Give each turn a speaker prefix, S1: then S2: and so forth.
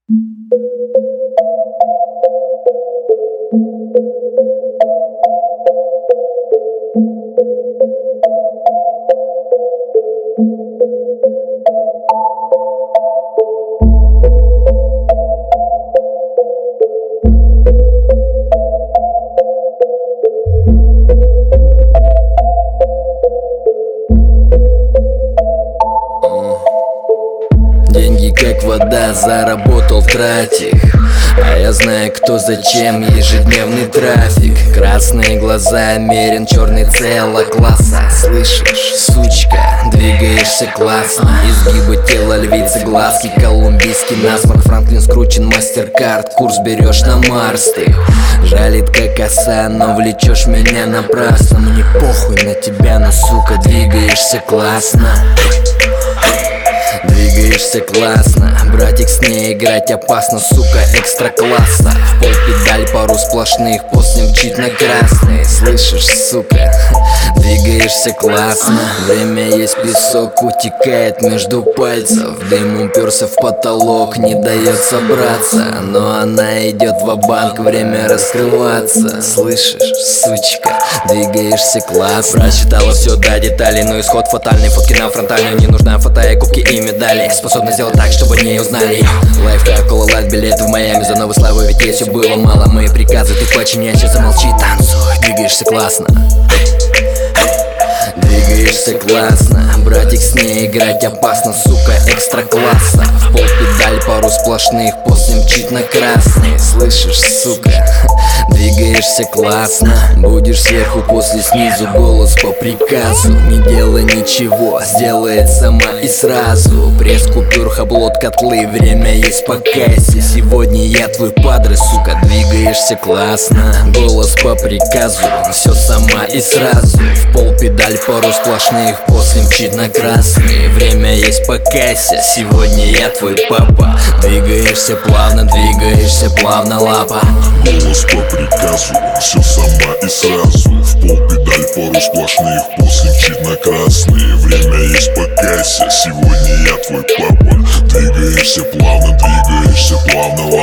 S1: Деньги как вода, заработал, трать их. А я знаю, кто зачем, ежедневный трафик. Красные глаза, мерен черный целого класса. Слышишь, сучка, двигаешься классно. Изгибы тела, львицы, глазки, колумбийский насморк. Франклин скручен, мастер-карт, курс берешь на Марс ты. Жалит как оса, но влечешь меня напрасно. Мне похуй на тебя, но сука, двигаешься классно. Двигаешься классно, братик, с ней играть опасно, сука, экстра класса. В пол педаль, пару сплошных, после мчит на красный. Слышишь, сука, двигаешься классно. Время есть, песок утекает между пальцев. Дым уперся в потолок, не дает собраться. Но она идет ва-банк, время раскрываться. Слышишь, сучка, двигаешься классно. Прочитала все до деталей, но исход фатальный. Фотки на фронтальную, не нужна фото и кубки и медали. Способна сделать так, чтобы не узнали. Лайфхак, кололайт, билеты в Майами за новой славой. Ведь если было мало, мои приказы ты подчиняйся, замолчи, танцуй. Двигаешься классно. Двигаешься классно, братик, с ней играть опасно, сука, экстра класса. В пол педаль, пару сплошных, после мчит на красный. Слышишь, сука, двигаешься классно. Будешь сверху, после снизу, голос по приказу. Не делай ничего, сделает сама и сразу. Пресс, купюр, хаблот, котлы, время есть, покайся. Сегодня я твой падре, сука, двигаешься классно. Голос по приказу, все сама и сразу. В пол педаль, пару сплошных, после мчит на красный. Время есть, покайся, сегодня я твой папа. Двигаешься плавно, лапа.
S2: Голос по приказу, все сама и сразу. В пол педаль, пару сплошных, после мчит на красный. Время есть, покайся, сегодня я твой папа. Двигаешься плавно,